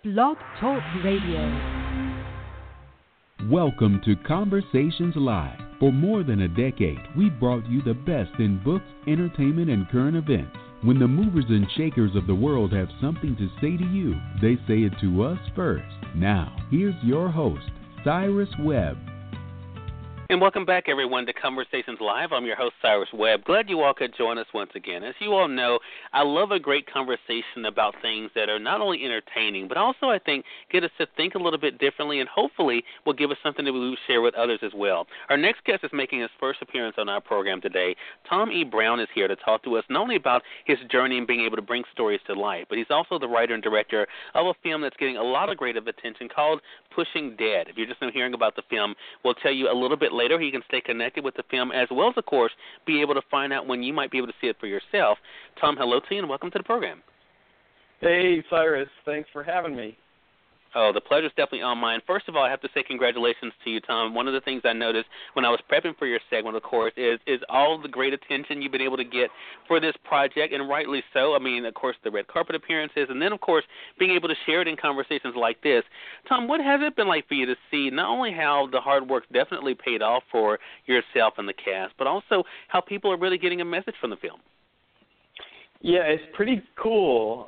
Blog Talk Radio. Welcome to Conversations Live. For more than a decade, we've brought you the best in books, entertainment, and current events. When the movers and shakers of the world have something to say to you, they say it to us first. Now, here's your host, Cyrus Webb. And welcome back, everyone, to Conversations Live. I'm your host, Cyrus Webb. Glad you all could join us once again. As you all know, I love a great conversation about things that are not only entertaining, but also, I think, get us to think a little bit differently and hopefully will give us something that we will share with others as well. Our next guest is making his first appearance on our program today. Tom E. Brown is here to talk to us not only about his journey in being able to bring stories to life, but he's also the writer and director of a film that's getting a lot of great attention called Pushing Dead. If you're just now hearing about the film, we'll tell you a little bit later. You can stay connected with the film as well as, of course, be able to find out when you might be able to see it for yourself. Tom, hello to you and welcome to the program. Hey, Cyrus. Thanks for having me. Oh, the pleasure's definitely on mine. First of all, I have to say congratulations to you, Tom. One of the things I noticed when I was prepping for your segment, of course, is all the great attention you've been able to get for this project, and rightly so. I mean, of course, the red carpet appearances, and then, of course, being able to share it in conversations like this. Tom, what has it been like for you to see not only how the hard work definitely paid off for yourself and the cast, but also how people are really getting a message from the film? Yeah, it's pretty cool.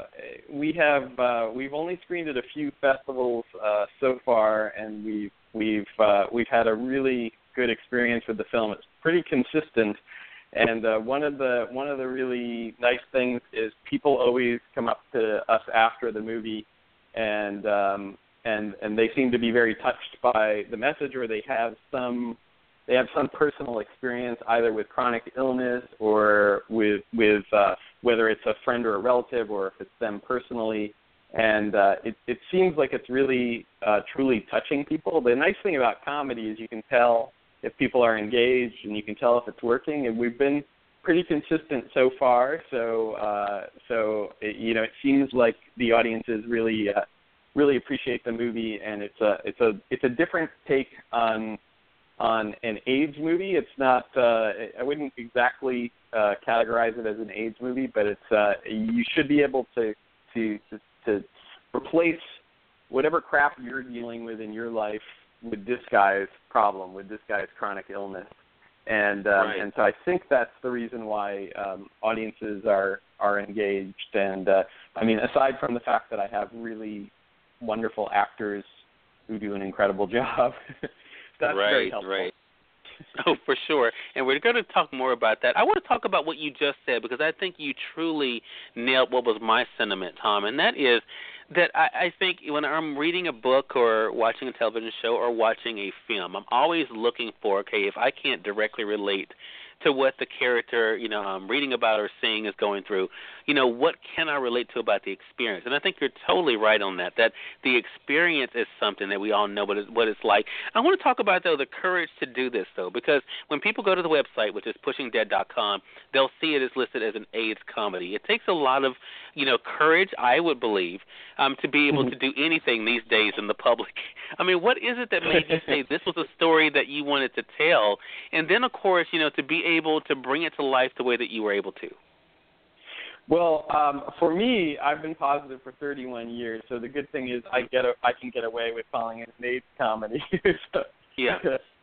We've only screened at a few festivals so far, and we've had a really good experience with the film. It's pretty consistent, and one of the really nice things is people always come up to us after the movie, and they seem to be very touched by the message, or they have some personal experience either with chronic illness or with whether it's a friend or a relative or if it's them personally. And it seems like it's really truly touching people. The nice thing about comedy is you can tell if people are engaged and you can tell if it's working. And we've been pretty consistent so far. It seems like the audiences really appreciate the movie, and it's a different take on an AIDS movie. It's not. I wouldn't exactly categorize it as an AIDS movie, but it's. You should be able to replace whatever crap you're dealing with in your life with this guy's problem, with this guy's chronic illness, and so I think that's the reason why audiences are engaged. And I mean, aside from the fact that I have really wonderful actors who do an incredible job. That's very helpful. Right. Oh, for sure. And we're going to talk more about that. I want to talk about what you just said because I think you truly nailed what was my sentiment, Tom, and that is that I think when I'm reading a book or watching a television show or watching a film, I'm always looking for, okay, if I can't directly relate to what the character, I'm reading about or seeing is going through, what can I relate to about the experience? And I think you're totally right on that the experience is something that we all know what it's like. I want to talk about, though, the courage to do this, though, because when people go to the website, which is pushingdead.com, they'll see it is listed as an AIDS comedy. It takes a lot of, courage, I would believe, to be able to do anything these days in the public. I mean, what is it that made you say this was a story that you wanted to tell? And then, of course, to be able to bring it to life the way that you were able to? Well, for me, I've been positive for 31 years, so the good thing is I can get away with calling it an AIDS comedy. Yeah.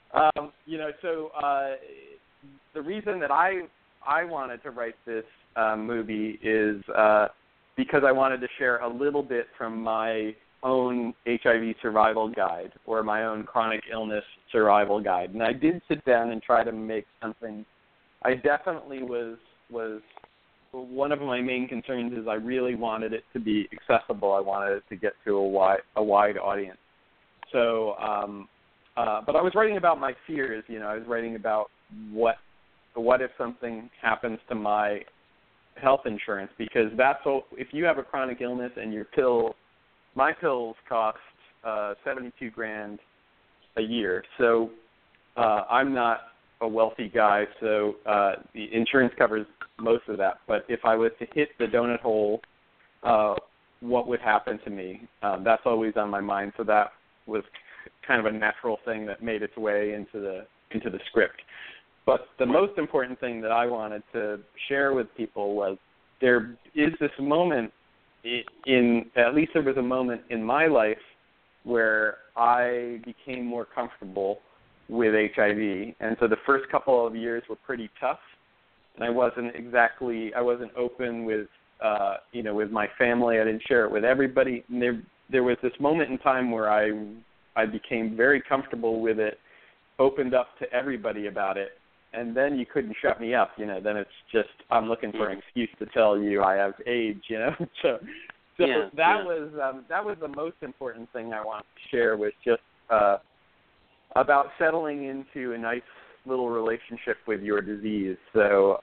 The reason that I wanted to write this movie is because I wanted to share a little bit from my own HIV survival guide or my own chronic illness survival guide. And I did sit down and try to make something. I definitely was one of my main concerns is I really wanted it to be accessible. I wanted it to get to a wide audience. So, but I was writing about my fears. I was writing about what if something happens to my health insurance, because if you have a chronic illness and my pills cost $72,000 a year. So I'm not a wealthy guy, so the insurance covers most of that. But if I was to hit the donut hole, what would happen to me? That's always on my mind. So that was kind of a natural thing that made its way into the script. But the most important thing that I wanted to share with people was there is this moment at least there was a moment in my life where I became more comfortable with HIV, and so the first couple of years were pretty tough, and I wasn't open with with my family. I didn't share it with everybody. And there was this moment in time where I became very comfortable with it, opened up to everybody about it, and then you couldn't shut me up. Then it's just I'm looking for an excuse to tell you I have AIDS. So that was the most important thing I wanted to share, was just about settling into a nice little relationship with your disease. So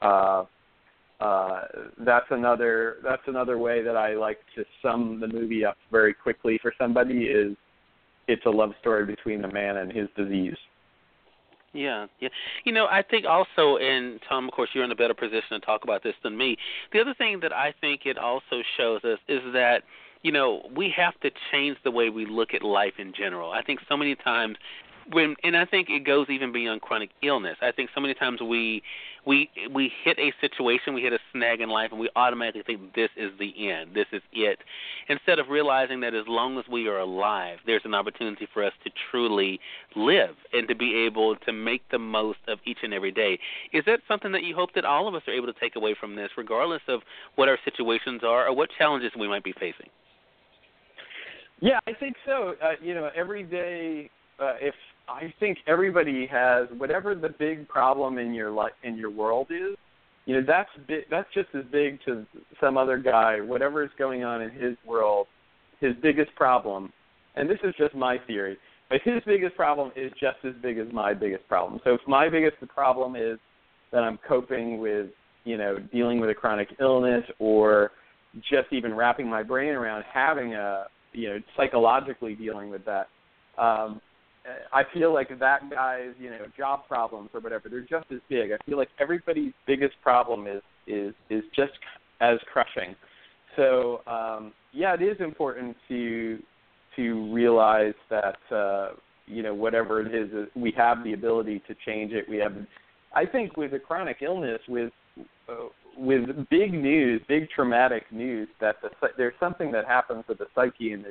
that's another way that I like to sum the movie up very quickly for somebody, is it's a love story between a man and his disease. Yeah. I think also, and Tom, of course, you're in a better position to talk about this than me. The other thing that I think it also shows us is that, we have to change the way we look at life in general. I think so many times and I think it goes even beyond chronic illness. I think so many times we hit a situation, we hit a snag in life, and we automatically think this is the end, this is it, instead of realizing that as long as we are alive, there's an opportunity for us to truly live and to be able to make the most of each and every day. Is that something that you hope that all of us are able to take away from this, regardless of what our situations are or what challenges we might be facing? Yeah, I think so. Every day, if I think everybody has whatever the big problem in your world is, that's big, that's just as big to some other guy. Whatever is going on in his world, his biggest problem, and this is just my theory, but his biggest problem is just as big as my biggest problem. So if my biggest problem is that I'm coping with, dealing with a chronic illness, or just even wrapping my brain around having psychologically dealing with that, I feel like that guy's, job problems or whatever, they're just as big. I feel like everybody's biggest problem is just as crushing. So, it is important to realize that, whatever it is, we have the ability to change it. I think with a chronic illness, with big news, big traumatic news, that there's something that happens with the psyche, and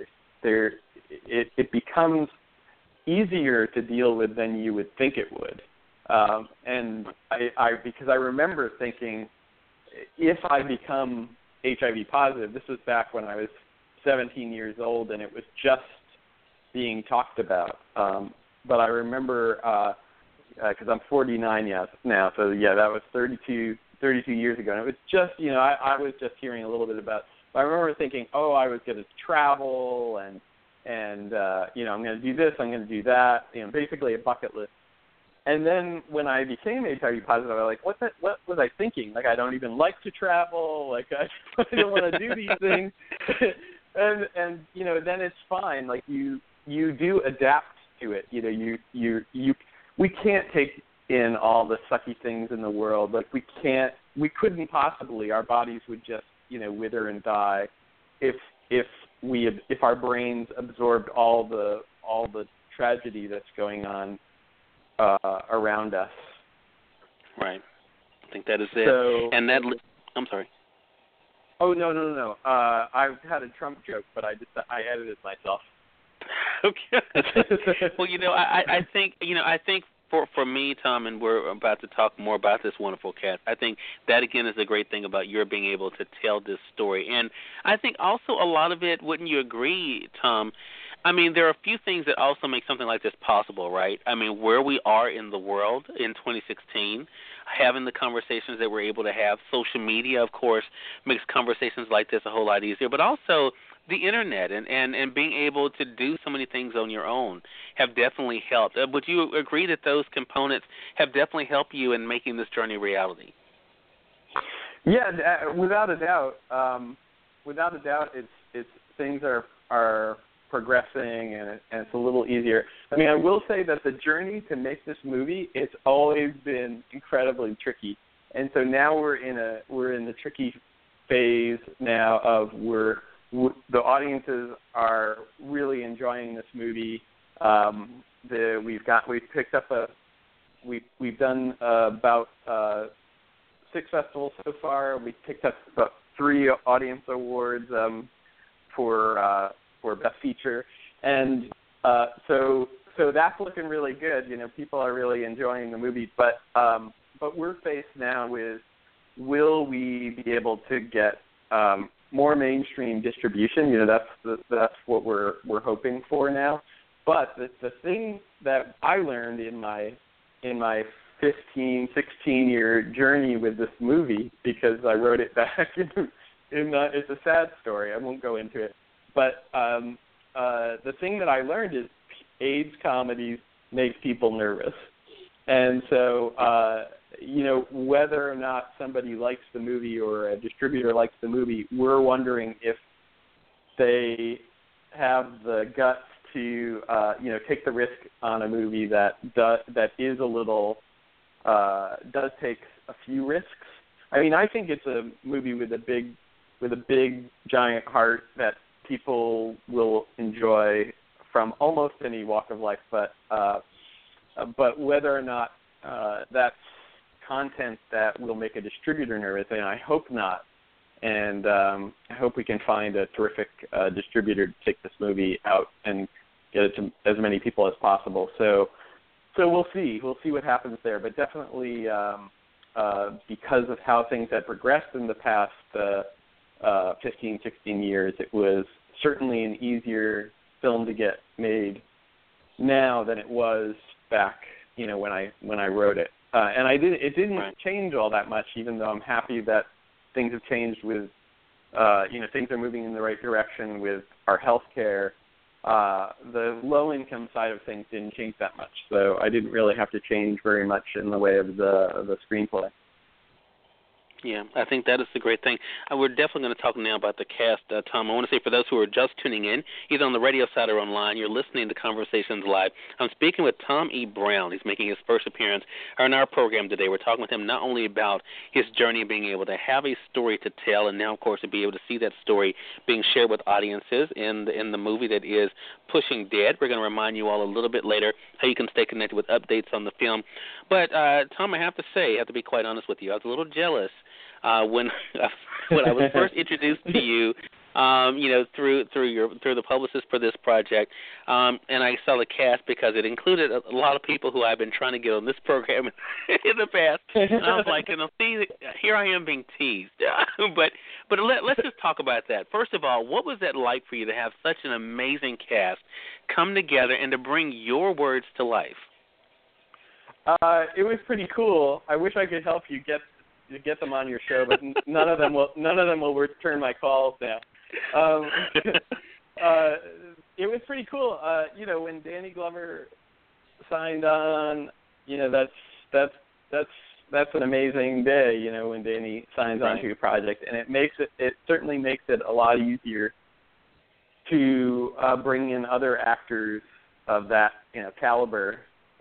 it becomes easier to deal with than you would think it would. And because I remember thinking, if I become HIV positive, this was back when I was 17 years old, and it was just being talked about. But I remember, because I'm 49 now, so that was 32 years ago, and it was just, I was just hearing a little bit about. I remember thinking, I was going to travel and I'm going to do this, I'm going to do that, basically a bucket list. And then when I became HIV positive, I was like, what was I thinking? Like, I don't even like to travel. Like, I don't want to do these things. and then it's fine. Like, you do adapt to it. We can't take in all the sucky things in the world. Like, we couldn't possibly. Our bodies would just, wither and die if our brains absorbed all the tragedy that's going on around us. Right. I think that is it. So, and that, I'm sorry. Oh, no. I had a Trump joke, but I edited myself. Okay. Well, I think for me, Tom, and we're about to talk more about this wonderful cast, I think that, again, is a great thing about your being able to tell this story. And I think also a lot of it, wouldn't you agree, Tom? I mean, there are a few things that also make something like this possible, right? I mean, where we are in the world in 2016, having the conversations that we're able to have. Social media, of course, makes conversations like this a whole lot easier, but also the Internet and being able to do so many things on your own have definitely helped. Would you agree that those components have definitely helped you in making this journey reality? Yeah, without a doubt. It's things are progressing, and it's a little easier. I mean, I will say that the journey to make this movie, it's always been incredibly tricky, and so now we're in the tricky phase now of the audiences are really enjoying this movie. We've done about 6 festivals so far. We picked up about 3 audience awards. for Best Feature, and so that's looking really good. People are really enjoying the movie, but we're faced now with, will we be able to get more mainstream distribution? That's what we're hoping for now. But the thing that I learned in my 15, 16-year journey with this movie, because I wrote it back it's a sad story. I won't go into it. But the thing that I learned is AIDS comedies make people nervous. And so, whether or not somebody likes the movie or a distributor likes the movie, we're wondering if they have the guts to, take the risk on a movie that is a little, does take a few risks. I mean, I think it's a movie with a big giant heart that people will enjoy from almost any walk of life, but whether or not that's content that will make a distributor nervous, and I hope not. And I hope we can find a terrific distributor to take this movie out and get it to as many people as possible. So we'll see. We'll see what happens there. But definitely, because of how things had progressed in the past 15, 16 years, it was certainly an easier film to get made now than it was back, when I wrote it. And it didn't change all that much, even though I'm happy that things have changed with, things are moving in the right direction with our healthcare. The low-income side of things didn't change that much, so I didn't really have to change very much in the way of the screenplay. Yeah, I think that is the great thing. We're definitely going to talk now about the cast, Tom. I want to say for those who are just tuning in, either on the radio side or online, you're listening to Conversations Live. I'm speaking with Tom E. Brown. He's making his first appearance on our program today. We're talking with him not only about his journey of being able to have a story to tell, and now, of course, to be able to see that story being shared with audiences in the movie that is Pushing Dead. We're going to remind you all a little bit later how you can stay connected with updates on the film. But, Tom, I have to be quite honest with you, I was a little jealous when I was first introduced to you, through the publicist for this project, and I saw the cast because it included a lot of people who I've been trying to get on this program in the past. And I was like, see, here I am being teased. but let's just talk about that. First of all, what was that like for you to have such an amazing cast come together and to bring your words to life? It was pretty cool. I wish I could help you get them on your show, but none of them will return my calls now. It was pretty cool. When Danny Glover signed on, that's an amazing day. When Danny signs on to a project, and it certainly makes it a lot easier to bring in other actors of that caliber.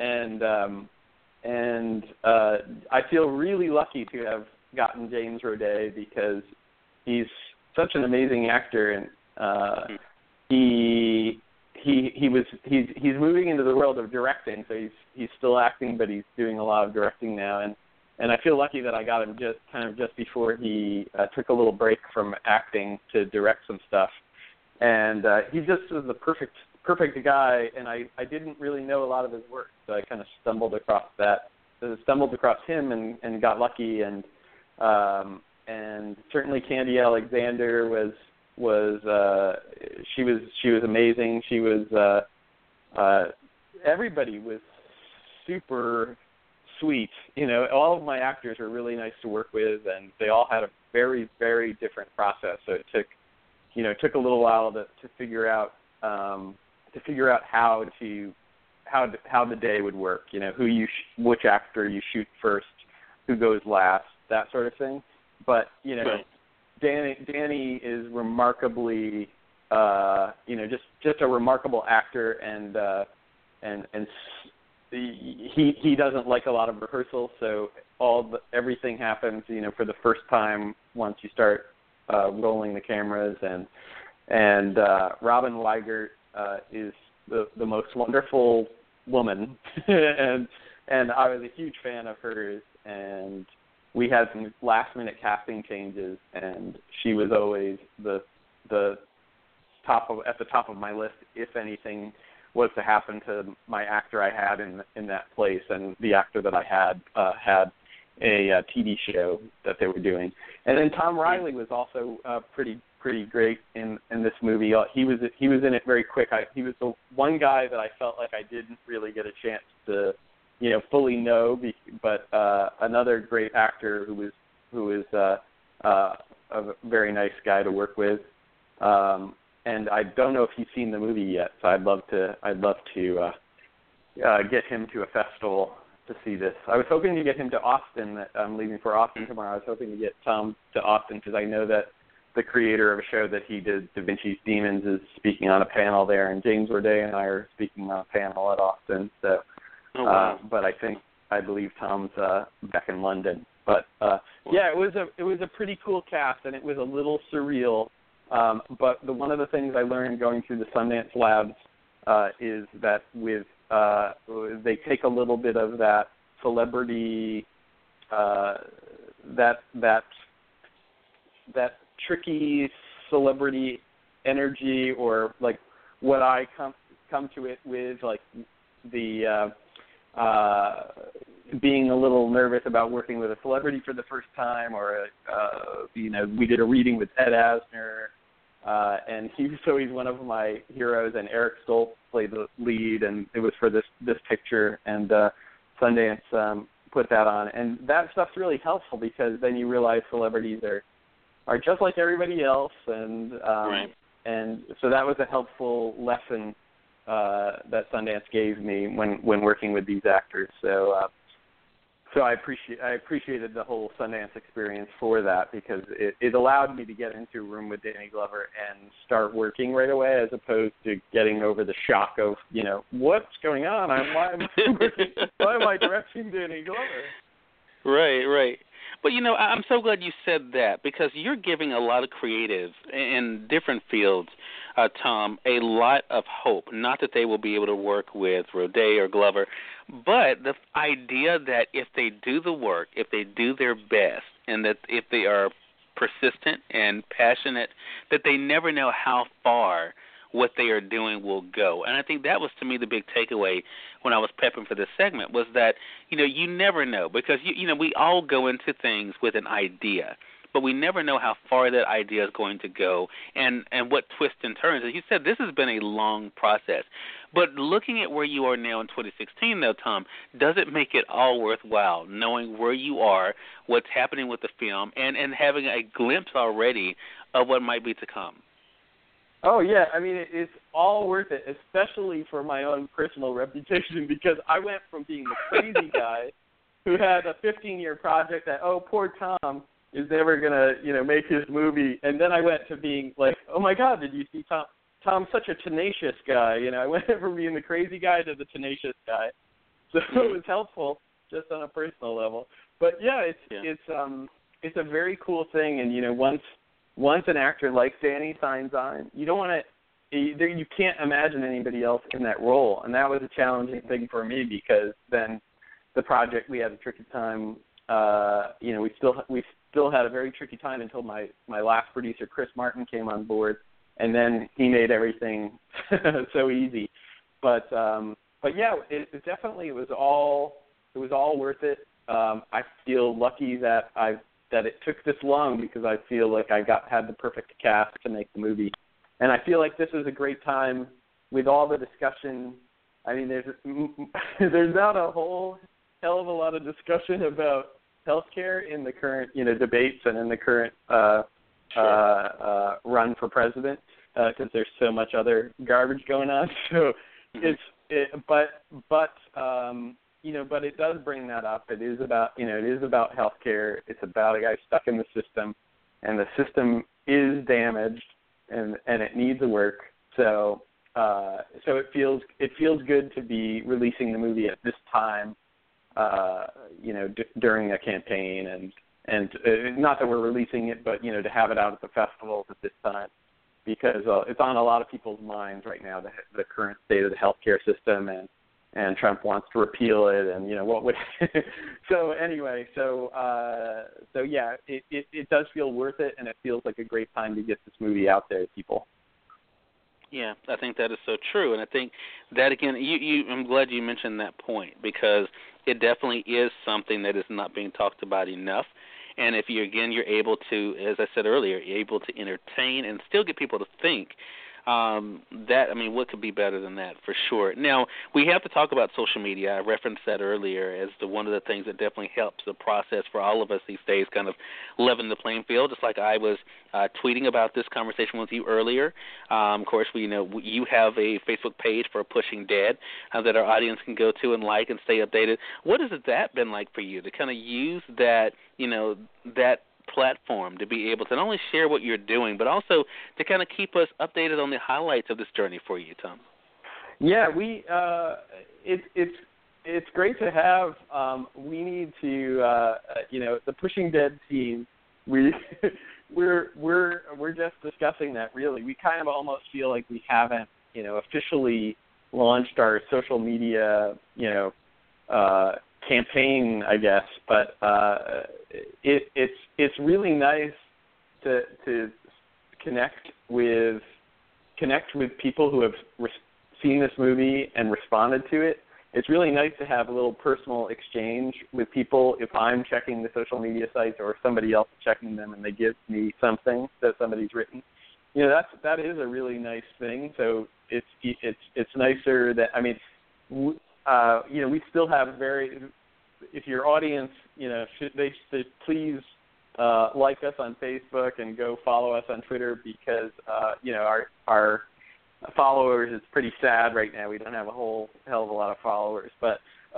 And I feel really lucky to have gotten James Roday because he's such an amazing actor, and he's moving into the world of directing. So he's still acting, but he's doing a lot of directing now, and I feel lucky that I got him just before he took a little break from acting to direct some stuff, and he just was the perfect guy, and I didn't really know a lot of his work, so I kind of stumbled across him and got lucky, and certainly Candy Alexander was amazing. She was everybody was super sweet. All of my actors were really nice to work with, and they all had a very, very different process. So it took a little while to figure out how the day would work. Which actor you shoot first, who goes last, that sort of thing. But right. Danny is remarkably, just a remarkable actor, and he doesn't like a lot of rehearsal, so everything happens, for the first time once you start rolling the cameras, and Robin Weigert is the most wonderful woman, and I was a huge fan of hers, and we had some last-minute casting changes, and she was always the at the top of my list if anything was to happen to my actor I had in that place, and the actor that I had had a TV show that they were doing. And then Tom Riley was also pretty great in this movie. He was in it very quick. He was the one guy that I felt like I didn't really get a chance to fully know, but another great actor who was a very nice guy to work with. And I don't know if he's seen the movie yet, so I'd love to get him to a festival to see this. I was hoping to get him to Austin. I'm leaving for Austin tomorrow. I was hoping to get Tom to Austin because I know that the creator of a show that he did, Da Vinci's Demons, is speaking on a panel there, and James Roday and I are speaking on a panel at Austin. So, but I believe Tom's back in London. But yeah, it was a pretty cool cast, and it was a little surreal. But one of the things I learned going through the Sundance Labs is that they take a little bit of that celebrity, that tricky celebrity energy, or like what I come to it with, like the being a little nervous about working with a celebrity for the first time, or we did a reading with Ed Asner. And he's one of my heroes, and Eric Stoltz played the lead, and it was for this picture, and Sundance put that on. And that stuff's really helpful because then you realize celebrities are just like everybody else, and right. And so that was a helpful lesson that Sundance gave me when working with these actors. So I appreciated the whole Sundance experience for that, because it allowed me to get into a room with Danny Glover and start working right away, as opposed to getting over the shock of, what's going on? Why am I directing Danny Glover? Right. But, I'm so glad you said that, because you're giving a lot of creatives in different fields, Tom, a lot of hope. Not that they will be able to work with Roday or Glover, but the idea that if they do the work, if they do their best, and that if they are persistent and passionate, that they never know how far what they are doing will go. And I think that was, to me, the big takeaway when I was prepping for this segment, was that, you never know, because, we all go into things with an idea, but we never know how far that idea is going to go and what twists and turns. As you said, this has been a long process. But looking at where you are now in 2016, though, Tom, does it make it all worthwhile, knowing where you are, what's happening with the film, and having a glimpse already of what might be to come? Oh, yeah. I mean, it's all worth it, especially for my own personal reputation, because I went from being the crazy guy who had a 15-year project that, poor Tom is never going to, make his movie. And then I went to being like, oh, my God, did you see Tom? Tom's such a tenacious guy. I went from being the crazy guy to the tenacious guy. So it was helpful just on a personal level. But, yeah, it's a very cool thing. And, once an actor like Danny signs on, you don't want to, you can't imagine anybody else in that role. And that was a challenging thing for me, because then the project, we had a tricky time. We still had a very tricky time until my last producer, Chris Martin, came on board, and then he made everything so easy. But yeah, it definitely was all worth it. I feel lucky that it took this long, because I feel like I had the perfect cast to make the movie. And I feel like this is a great time with all the discussion. I mean, there's not a whole hell of a lot of discussion about healthcare in the current, debates and in the current run for president, because there's so much other garbage going on. So but it does bring that up. It is about healthcare. It's about a guy stuck in the system, and the system is damaged, and it needs work. So it feels good to be releasing the movie at this time, during a campaign, and not that we're releasing it, but to have it out at the festivals at this time, because it's on a lot of people's minds right now, the current state of the healthcare system, and Trump wants to repeal it, and what would so yeah, it does feel worth it, and it feels like a great time to get this movie out there to people. Yeah, I think that is so true, and I think that again, I'm glad you mentioned that point because it definitely is something that is not being talked about enough. And if you're able to, as I said earlier, you're able to entertain and still get people to think. What could be better than that for sure? Now, we have to talk about social media. I referenced that earlier as one of the things that definitely helps the process for all of us these days, kind of leveling the playing field, just like I was tweeting about this conversation with you earlier. Of course, you have a Facebook page for Pushing Dead that our audience can go to and like and stay updated. What has that been like for you to kind of use that, that platform to be able to not only share what you're doing, but also to kind of keep us updated on the highlights of this journey for you, Tom? Yeah, it's great to have. We need to, the Pushing Dead team. We're just discussing that. Really, we kind of almost feel like we haven't, officially launched our social media, campaign, I guess, but it's really nice to connect with people who have seen this movie and responded to it. It's really nice to have a little personal exchange with people if I'm checking the social media sites or somebody else is checking them and they give me something that somebody's written. That is a really nice thing. So it's nicer that we still have if your audience, should please like us on Facebook and go follow us on Twitter because, our followers, it's pretty sad right now. We don't have a whole hell of a lot of followers, but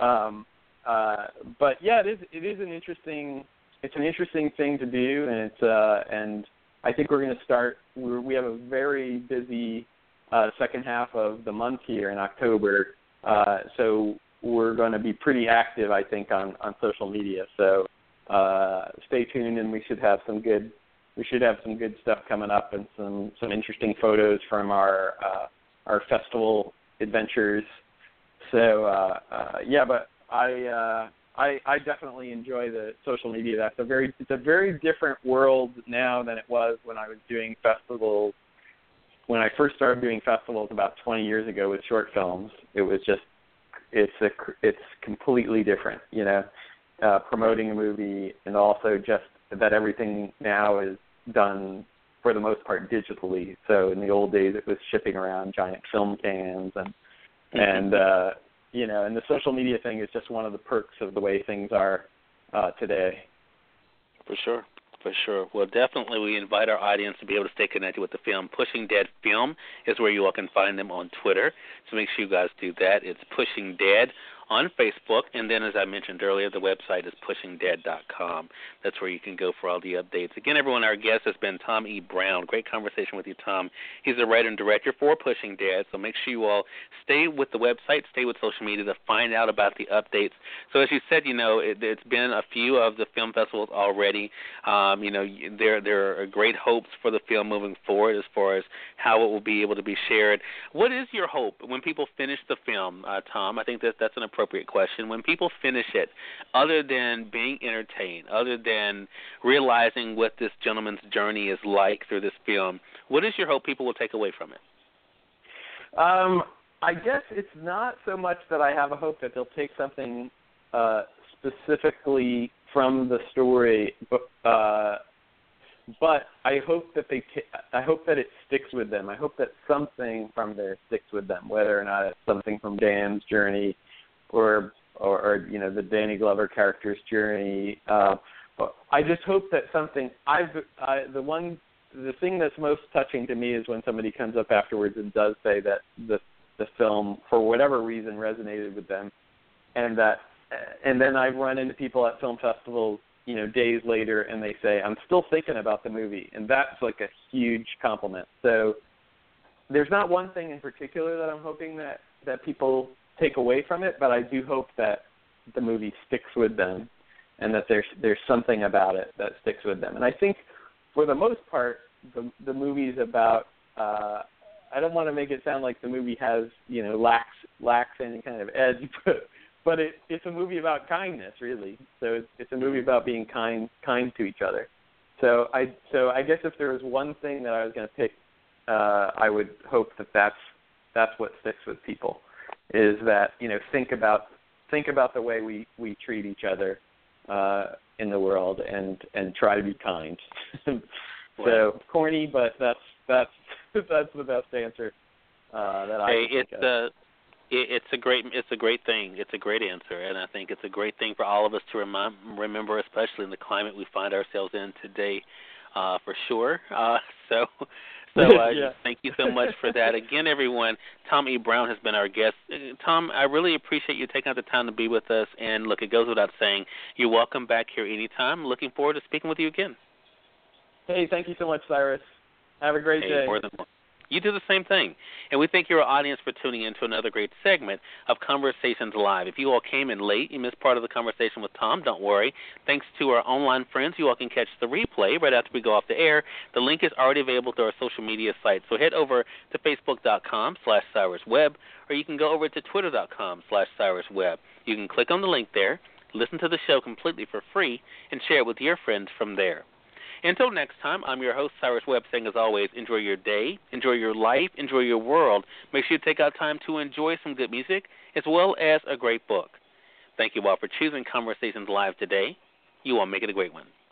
yeah, it is an interesting thing to do. And and I think we're going to start, we have a very busy second half of the month here in October. So we're going to be pretty active, I think, on social media. So stay tuned, and we should have some good stuff coming up and some interesting photos from our festival adventures. So but I definitely enjoy the social media. It's a very different world now than it was when I was doing festivals. When I first started doing festivals about 20 years ago with short films, it was just it's completely different, promoting a movie, and also just that everything now is done for the most part digitally. So in the old days, it was shipping around giant film cans, and the social media thing is just one of the perks of the way things are today. For sure. Well, definitely we invite our audience to be able to stay connected with the film. Pushing Dead Film is where you all can find them on Twitter. So make sure you guys do that. It's Pushing Dead on Facebook. And then, as I mentioned earlier, the website is pushingdead.com. That's where you can go for all the updates. Again, everyone, our guest has been Tom E. Brown. Great conversation with you, Tom. He's the writer and director for Pushing Dead. So make sure you all stay with the website, stay with social media to find out about the updates. So as you said, it's been a few of the film festivals already. There are great hopes for the film moving forward as far as how it will be able to be shared. What is your hope when people finish the film, Tom? I think that's an appropriate question. When people finish it, other than being entertained, other than realizing what this gentleman's journey is like through this film, what is your hope people will take away from it? I guess it's not so much that I have a hope that they'll take something specifically from the story, but I hope that I hope that it sticks with them. I hope that something from there sticks with them, whether or not it's something from Dan's journey or the Danny Glover character's journey. I just hope that something. The thing that's most touching to me is when somebody comes up afterwards and does say that the film, for whatever reason, resonated with them, and then I run into people at film festivals, days later, and they say, I'm still thinking about the movie, and that's like a huge compliment. So there's not one thing in particular that I'm hoping that people take away from it, but I do hope that the movie sticks with them and that there's something about it that sticks with them. And I think for the most part, the movie's about, I don't want to make it sound like the movie has, lacks any kind of edge, but it's a movie about kindness, really. So it's a movie about being kind to each other. So I guess if there was one thing that I was going to pick I would hope that that's what sticks with people, is that, think about the way we treat each other in the world and try to be kind. So corny, but that's the best answer that I can think of. It's a great thing. It's a great answer, and I think it's a great thing for all of us to remember, especially in the climate we find ourselves in today, for sure. So Thank you so much for that. Again, everyone, Tom E. Brown has been our guest. Tom, I really appreciate you taking out the time to be with us. And look, it goes without saying, you're welcome back here anytime. Looking forward to speaking with you again. Hey, thank you so much, Cyrus. Have a great day. You do the same thing. And we thank your audience for tuning in to another great segment of Conversations Live. If you all came in late, you missed part of the conversation with Tom, don't worry. Thanks to our online friends, you all can catch the replay right after we go off the air. The link is already available through our social media sites. So head over to facebook.com/CyrusWebb, or you can go over to twitter.com/CyrusWebb. You can click on the link there, listen to the show completely for free, and share it with your friends from there. Until next time, I'm your host, Cyrus Webb, saying, as always, enjoy your day, enjoy your life, enjoy your world. Make sure you take out time to enjoy some good music as well as a great book. Thank you all for choosing Conversations Live today. You all make it a great one.